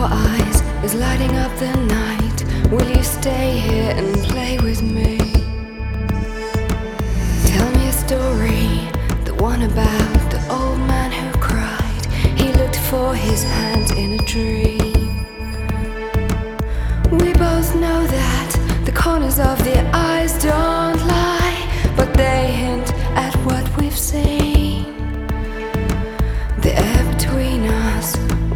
eyes is lighting up the night. Will you stay here and play with me? Tell me a story, the one about the old man who cried. He looked for his hand in a dream. We both know that the corners of the